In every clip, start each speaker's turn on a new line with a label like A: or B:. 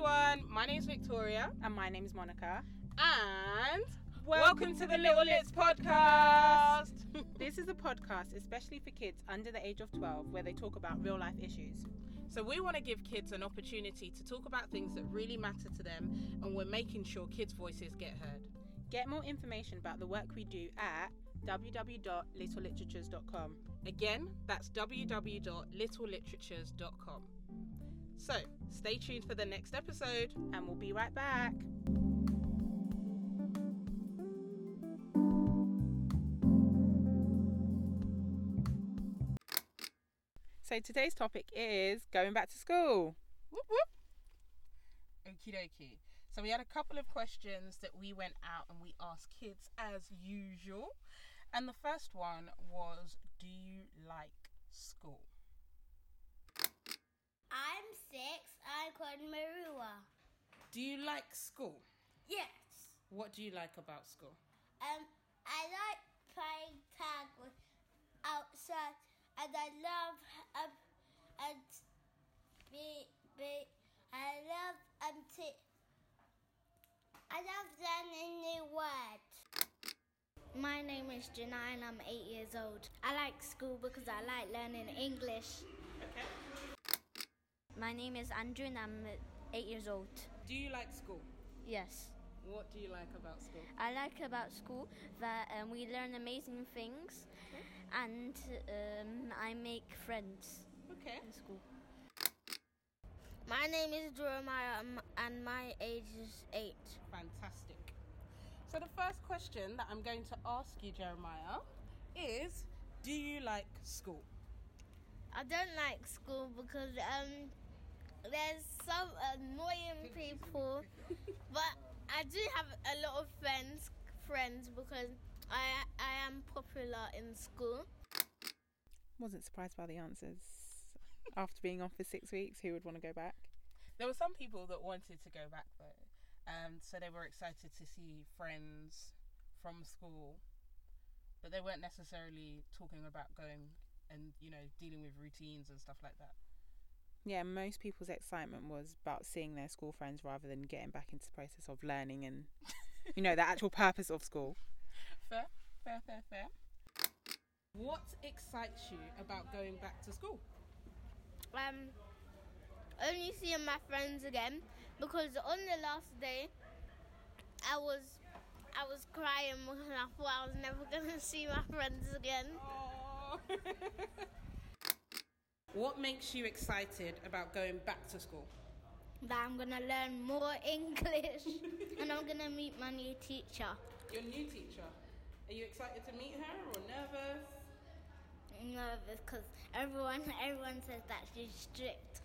A: everyone, my name's Victoria.
B: And my name's Monica.
A: And welcome to the Little Lits podcast.
B: This is a podcast especially for kids under the age of 12 where they talk about real life issues.
A: So we want to give kids an opportunity to talk about things that really matter to them, and we're making sure kids' voices get heard.
B: Get more information about the work we do at www.littleliteratures.com.
A: Again, that's www.littleliteratures.com. So, stay tuned for the next episode.
B: And we'll be right back. So today's topic is going back to school.
A: Whoop whoop. Okie dokie. So we had a couple of questions that we went out and we asked kids as usual. And the first one was, do you like school?
C: I'm 6. I'm called Marua.
A: Do you like school?
C: Yes.
A: What do you like about school?
C: I like playing tag with outside, and I love I love learning new words.
D: My name is Janai and I'm 8 years old. I like school because I like learning English.
A: Okay.
D: My name is Andrew and I'm 8 years old.
A: Do you like school?
D: Yes.
A: What do you like about school?
D: I like about school that we learn amazing things and I make friends in school.
C: My name is Jeremiah and my age is 8.
A: Fantastic. So the first question that I'm going to ask you, Jeremiah, is, do you like school?
C: I don't like school because there's some annoying people, but I do have a lot of friends because I am popular in school.
B: Wasn't surprised by the answers. After being off for 6 weeks, who would want to go back?
A: There were some people that wanted to go back though. So they were excited to see friends from school, but they weren't necessarily talking about going and, dealing with routines and stuff like that.
B: Yeah, most people's excitement was about seeing their school friends rather than getting back into the process of learning and, the actual purpose of school.
A: Fair. What excites you about going back to school?
C: Only seeing my friends again, because on the last day I was crying because I thought I was never gonna see my friends again.
A: Aww. What makes you excited about going back to school?
C: That I'm gonna learn more English and I'm gonna meet my new teacher.
A: Your new teacher? Are you excited to meet her or nervous?
C: Nervous because everyone says that she's strict.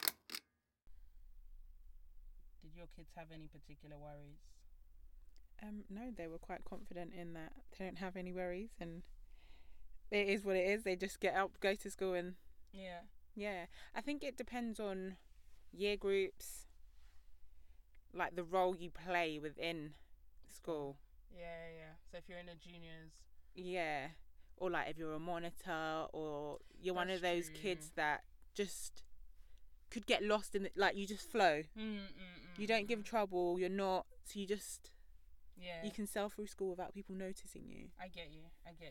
A: Did your kids have any particular worries?
B: No, they were quite confident in that they don't have any worries and it is what it is. They just get up, go to school and... Yeah. I think it depends on year groups, like the role you play within school.
A: Yeah. So if you're in the juniors...
B: Yeah. Or like if you're a monitor or you're one of those kids that just could get lost in it, like you just flow. You don't give trouble, you're not, so you just... You can sail through school without people noticing you.
A: I get you.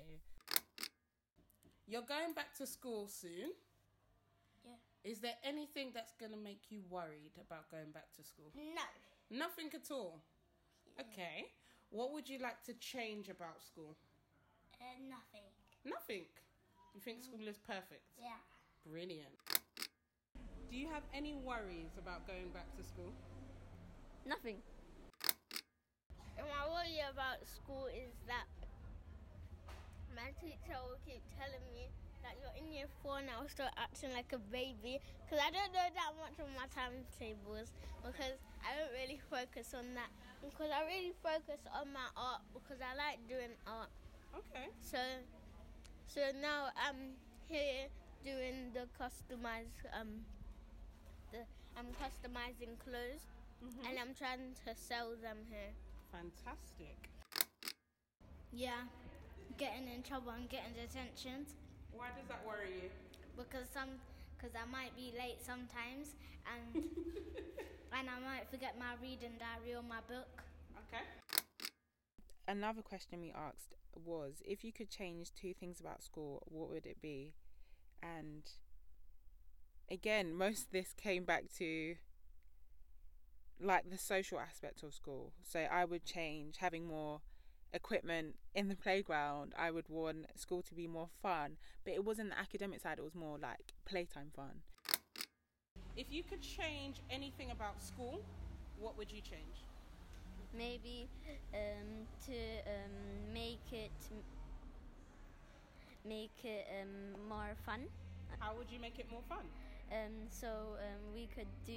A: You're going back to school soon.
C: Yeah.
A: Is there anything that's going to make you worried about going back to school?
C: No.
A: Nothing at all?
C: Yeah.
A: Okay. What would you like to change about school?
C: Nothing.
A: Nothing? You think school is perfect?
C: Yeah.
A: Brilliant. Do you have any worries about going back to school?
D: Nothing.
C: And my worry about school is that my teacher will keep telling me that you're in year 4 and I'll start acting like a baby because I don't know that much of my timetables because I don't really focus on that because I really focus on my art because I like doing art.
A: Okay.
C: So now I'm here doing the I'm customizing clothes and I'm trying to sell them here.
A: Fantastic.
D: Yeah, getting in trouble and getting detentions.
A: Why does that worry you?
D: Because I might be late sometimes and I might
C: forget my reading diary or my book.
A: Okay.
B: Another question we asked was, if you could change 2 things about school, what would it be? And again, most of this came back to like the social aspect of school. So I would change having more equipment in the playground. I would want school to be more fun, but it wasn't the academic side, it was more like playtime fun.
A: If you could change anything about school, what would you change?
D: Maybe to make it more fun.
A: How would you make it more fun?
D: So we could do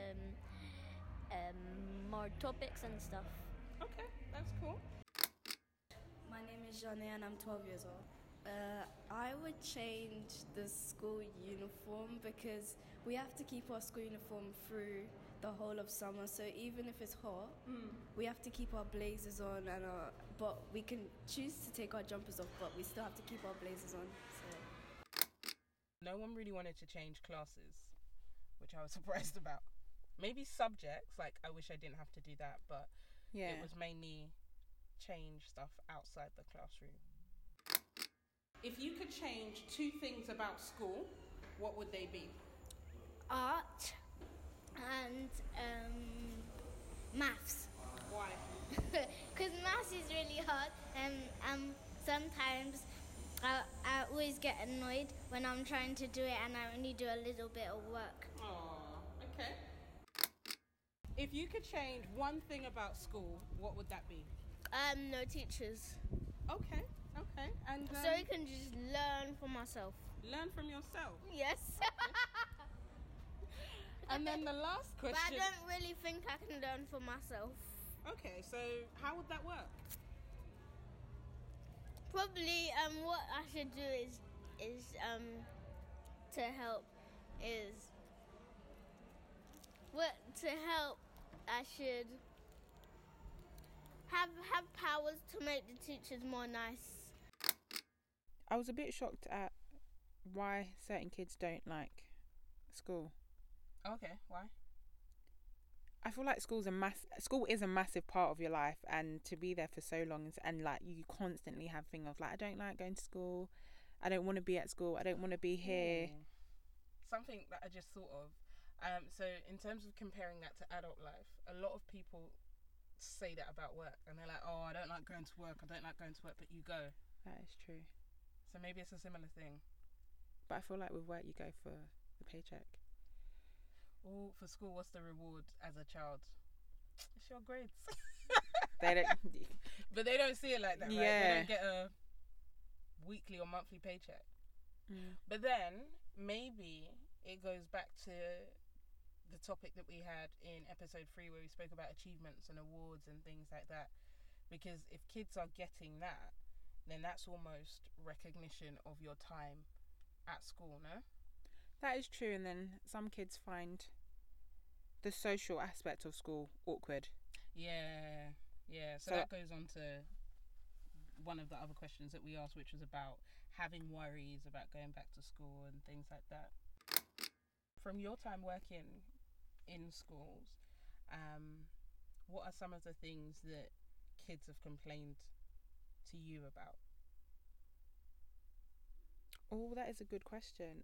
D: more topics and stuff.
A: Okay, that's cool.
E: My name is Janae and I'm 12 years old. I would change the school uniform because we have to keep our school uniform through the whole of summer. So even if it's hot, we have to keep our blazers on, but we can choose to take our jumpers off, but we still have to keep our blazers on. So.
A: No one really wanted to change classes, which I was surprised about. Maybe subjects, like I wish I didn't have to do that, but it was mainly change stuff outside the classroom. If you could change 2 things about school, what would they be?
C: Art and maths.
A: Why?
C: Because maths is really hard, and sometimes I always get annoyed when I'm trying to do it and I only do a little bit of work.
A: Oh, okay. If you could change 1 thing about school, what would that be?
C: No teachers.
A: Okay. And
C: so I can just learn for myself.
A: Learn from yourself?
C: Yes.
A: And then the last question.
C: But I don't really think I can learn for myself.
A: Okay, so how would that work?
C: Probably what I should do is to help I should have powers to make the teachers more nice.
B: I was a bit shocked at why certain kids don't like school.
A: Okay, why?
B: I feel like school is a massive part of your life, and to be there for so long and like you constantly have thing of like, I don't like going to school, I don't want to be at school, I don't want to be here.
A: Ooh. Something that I just thought of. So in terms of comparing that to adult life, a lot of people say that about work, and they're like, oh, I don't like going to work, but you go.
B: That is true.
A: So maybe it's a similar thing.
B: But I feel like with work you go for the paycheck.
A: Oh, for school, what's the reward as a child? It's your grades.
B: They don't.
A: But they don't see it like that, right?
B: Yeah.
A: They don't get a weekly or monthly paycheck. But then maybe it goes back to the topic that we had in episode 3 where we spoke about achievements and awards and things like that. Because if kids are getting that, then that's almost recognition of your time at school, no?
B: That is true, and then some kids find the social aspect of school awkward.
A: Yeah. So that goes on to one of the other questions that we asked, which was about having worries about going back to school and things like that. From your time working in schools, what are some of the things that kids have complained to you about?
B: Oh, that is a good question.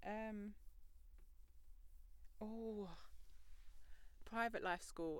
B: Private life school.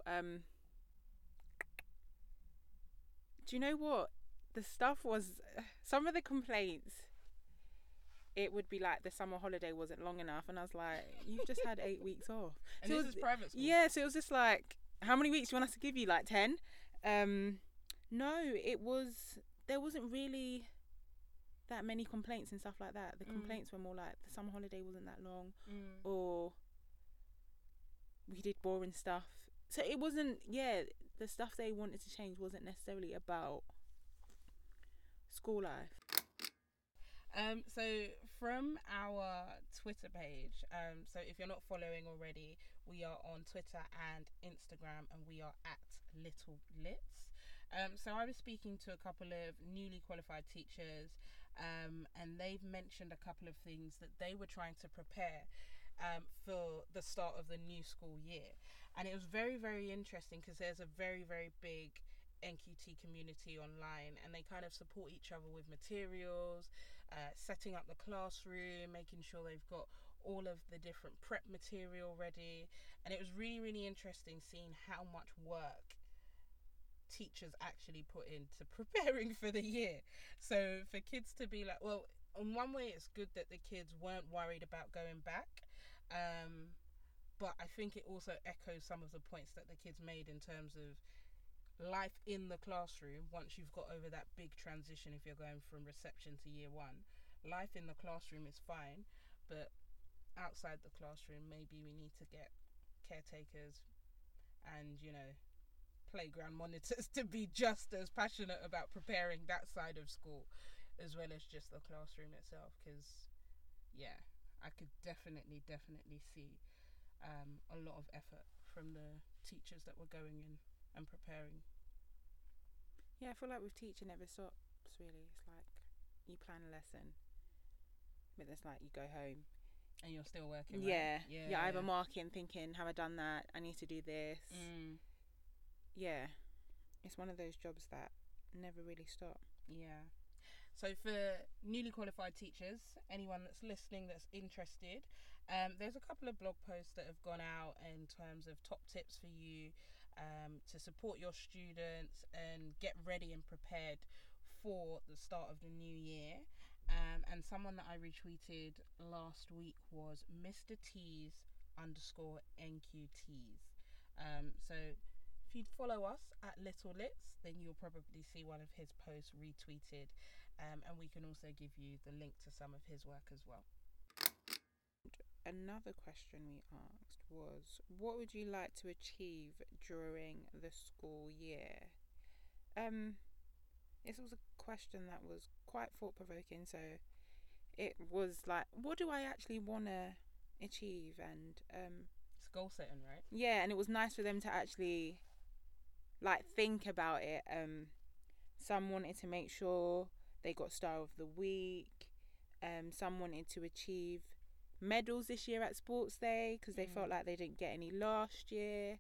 B: Do you know what? The stuff was, some of the complaints, it would be like the summer holiday wasn't long enough, and I was like, you've just had 8 weeks off.
A: And so this is private school?
B: Yeah, so it was just like, how many weeks do you want us to give you? Like 10? No, there wasn't really that many complaints and stuff like that. The complaints were more like the summer holiday wasn't that long, or we did boring stuff. So it wasn't, the stuff they wanted to change wasn't necessarily about school life.
A: So from our Twitter page, so if you're not following already, we are on Twitter and Instagram, and we are at Little Lits. So I was speaking to a couple of newly qualified teachers, and they've mentioned a couple of things that they were trying to prepare for the start of the new school year. And it was very, very interesting because there's a very, very big NQT community online, and they kind of support each other with materials, setting up the classroom, making sure they've got all of the different prep material ready. And it was really, really interesting seeing how much work teachers actually put into preparing for the year. So for kids to be like, well, in one way it's good that the kids weren't worried about going back, but I think it also echoes some of the points that the kids made in terms of life in the classroom. Once you've got over that big transition, if you're going from reception to year one, life in the classroom is fine, but outside the classroom, maybe we need to get caretakers and, you know, playground monitors to be just as passionate about preparing that side of school as well as just the classroom itself. Because yeah, I could definitely see a lot of effort from the teachers that were going in and preparing.
B: Yeah, I feel like with teaching never stops, really. It's like you plan a lesson, but it's like you go home
A: and you're still working,
B: right?
A: Right?
B: Yeah, either marking, thinking, have I done that? I need to do this. Yeah, it's one of those jobs that never really stop.
A: Yeah. So for newly qualified teachers, anyone that's listening that's interested, there's a couple of blog posts that have gone out in terms of top tips for you to support your students and get ready and prepared for the start of the new year. And someone that I retweeted last week was Mr. T's _NQTs. So if you'd follow us at Little Lits, then you'll probably see one of his posts retweeted. And we can also give you the link to some of his work as well.
B: Another question we asked was, what would you like to achieve during the school year? This was a question that was quite thought-provoking, so it was like, what do I actually want to achieve? And
A: it's goal setting, right?
B: Yeah, and it was nice for them to actually like think about it. Some wanted to make sure they got Star of the Week. Some wanted to achieve medals this year at Sports Day because they felt like they didn't get any last year.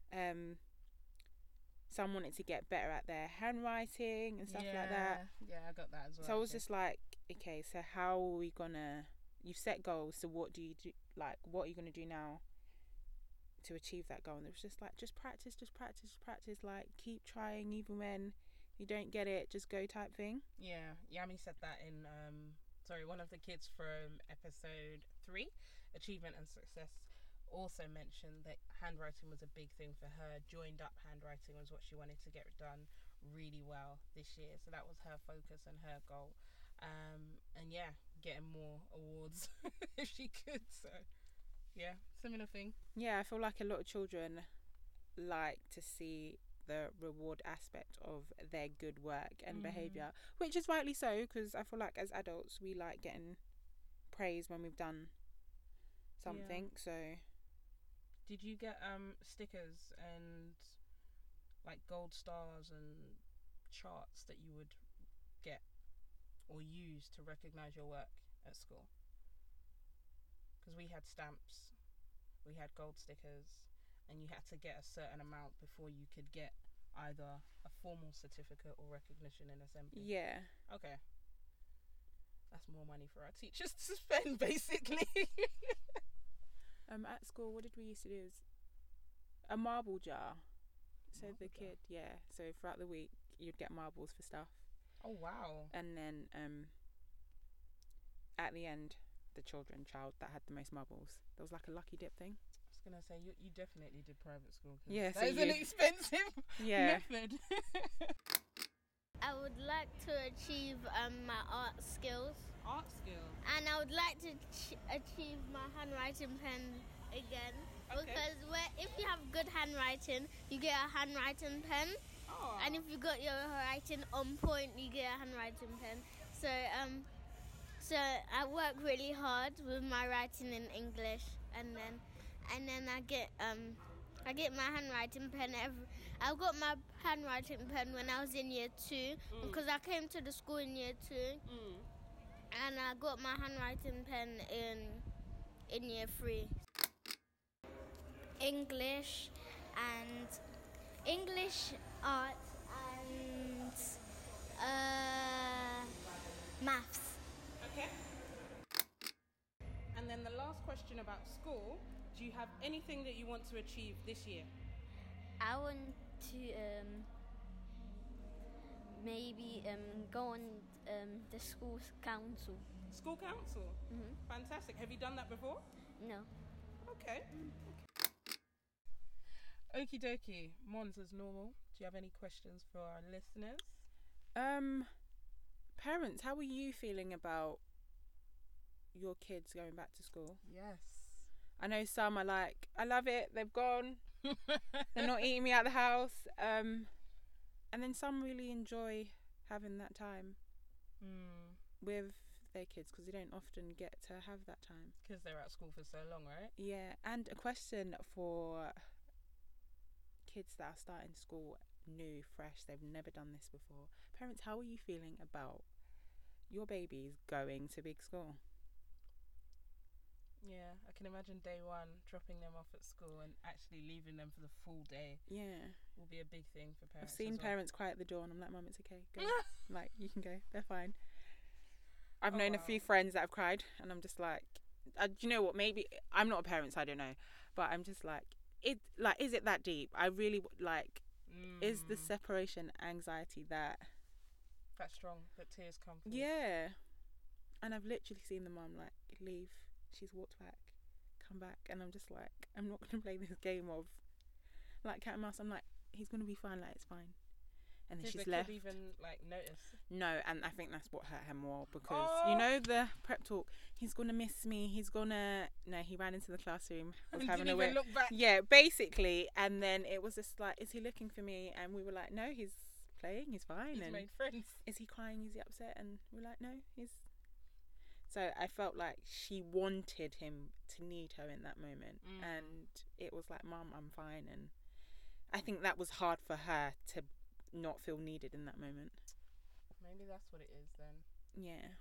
B: Some wanted to get better at their handwriting and stuff like that.
A: Yeah, I got that as well.
B: So I was just like, okay, so how are we gonna... You've set goals, so what do you do? Like, what are you gonna do now to achieve that goal? And it was just like, just practice. Like, keep trying even when you don't get it. Just go type thing.
A: Yeah, Yami said that in one of the kids from episode 3, Achievement and Success, also mentioned that handwriting was a big thing for her. Joined up handwriting was what she wanted to get done really well this year, so that was her focus and her goal. And yeah, getting more awards if she could. So yeah, similar thing.
B: Yeah, I feel like a lot of children like to see the reward aspect of their good work and behaviour, which is rightly so, because I feel like as adults we like getting praise when we've done something. So
A: did you get stickers and like gold stars and charts that you would get or use to recognise your work at school? Because we had stamps, we had gold stickers, and you had to get a certain amount before you could get either a formal certificate or recognition in assembly.
B: Yeah.
A: Okay. That's more money for our teachers to spend, basically.
B: At school, what did we used to do? Is a marble jar. So
A: marble
B: the
A: jar.
B: kid, yeah. So throughout the week, you'd get marbles for stuff.
A: Oh, wow.
B: And then at the end, the child that had the most marbles, there was like a lucky dip thing.
A: I was going to say, you definitely did private school.
B: Yeah,
A: that is an expensive method.
C: I would like to achieve my art skills.
A: Art skills?
C: And I would like to achieve my handwriting pen again.
A: Okay.
C: Because if you have good handwriting, you get a handwriting pen.
A: Oh.
C: And if you got your writing on point, you get a handwriting pen. So I work really hard with my writing in English, and then I get my handwriting pen I got my handwriting pen when I was in year 2 because I came to the school in year 2, and I got my handwriting pen in year 3. English and English, art, and maths.
A: Okay. And then the last question about school, do you have anything that you want to achieve this year?
D: I want to maybe go on the school council.
A: School council?
D: Mm-hmm.
A: Fantastic. Have you done that before?
D: No.
A: Okay. Okie dokie. Mons, as normal, do you have any questions for our listeners?
B: Parents, how are you feeling about your kids going back to school?
A: Yes.
B: I know some are like, I love it, they've gone, they're not eating me out the house. And then some really enjoy having that time with their kids because they don't often get to have that time.
A: Because they're at school for so long, right?
B: Yeah, and a question for kids that are starting school new, fresh, they've never done this before. Parents, how are you feeling about your babies going to big school?
A: Yeah, I can imagine day one, dropping them off at school and actually leaving them for the full day.
B: Yeah.
A: Will be a big thing for parents.
B: I've seen parents cry at the door and I'm like, Mum, it's okay. Go. Like, you can go. They're fine. I've known a few friends that have cried and I'm just like, do you know what? Maybe, I'm not a parent, so I don't know. But I'm just like, is it that deep? I really, is the separation anxiety that
A: strong that tears come from?
B: Yeah. And I've literally seen the mum, leave. She's walked back, come back, and I'm just like, I'm not going to play this game of cat and mouse. I'm like, he's going to be fine, it's fine. And then she's left.
A: Did the kid even notice?
B: No, and I think that's what hurt her more because you know the prep talk. He's gonna miss me. No, he ran into the classroom. Was having
A: didn't even look back.
B: Yeah, basically. And then it was just like, is he looking for me? And we were like, no, he's playing. He's fine.
A: He's made friends.
B: Is he crying? Is he upset? And we're like, no, he's. So I felt like she wanted him to need her in that moment, and it was like, Mum, I'm fine. And I think that was hard for her to not feel needed in that moment.
A: Maybe that's what it is then.
B: Yeah.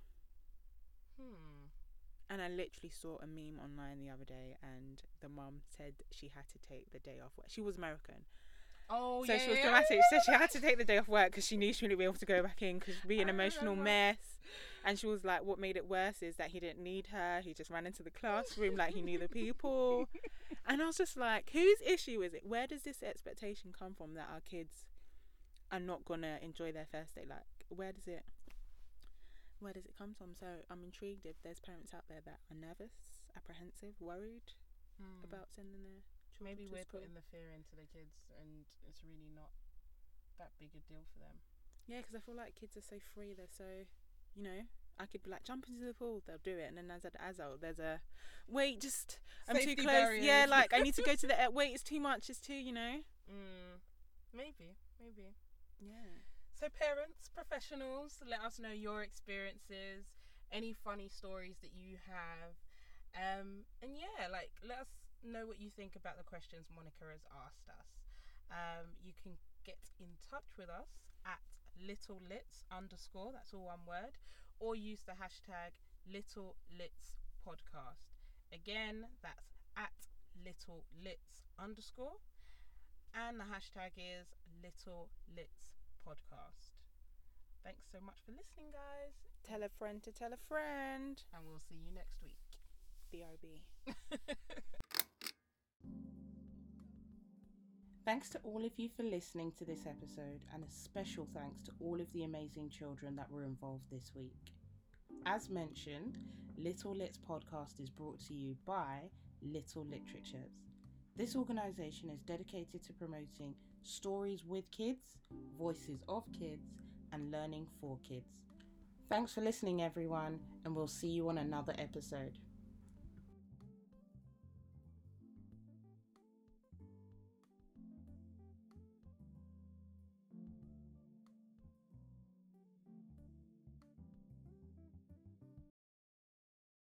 B: And I literally saw a meme online the other day and the mum said she had to take the day off work. She was American.
A: Oh,
B: so
A: yeah.
B: So she was dramatic. She said she had to take the day off work because she knew she wouldn't be able to go back in because she'd be an emotional mess. And she was like, what made it worse is that he didn't need her. He just ran into the classroom like he knew the people. And I was just like, whose issue is it? Where does this expectation come from that our kids are not gonna enjoy their first day? Like, where does it come from? So I'm intrigued if there's parents out there that are nervous, apprehensive, worried about sending their children
A: Maybe
B: to
A: we're
B: school.
A: putting the fear into the kids and it's really not that big a deal for them.
B: Yeah, because I feel like kids are so free. They're so, I could be like, jump into the pool, they'll do it. And then as an adult, there's a, wait, just, I'm
A: Safety
B: too close.
A: barriers.
B: Yeah, I need to go to the, wait, it's too much, it's too,
A: Maybe.
B: Yeah.
A: So parents, professionals, let us know your experiences, any funny stories that you have. And yeah, let us know what you think about the questions Monica has asked us. You can get in touch with us at littlelits_, that's all one word, or use the hashtag littlelitspodcast. Again, that's at littlelits_, and the hashtag is littlelitspodcast. Thanks so much for listening, guys.
B: Tell a friend to tell a friend.
A: And we'll see you next week.
B: BRB.
A: Thanks to all of you for listening to this episode, and a special thanks to all of the amazing children that were involved this week. As mentioned, Little Lits Podcast is brought to you by Little Literatures. This organisation is dedicated to promoting stories with kids, voices of kids, and learning for kids. Thanks for listening, everyone, and we'll see you on another episode.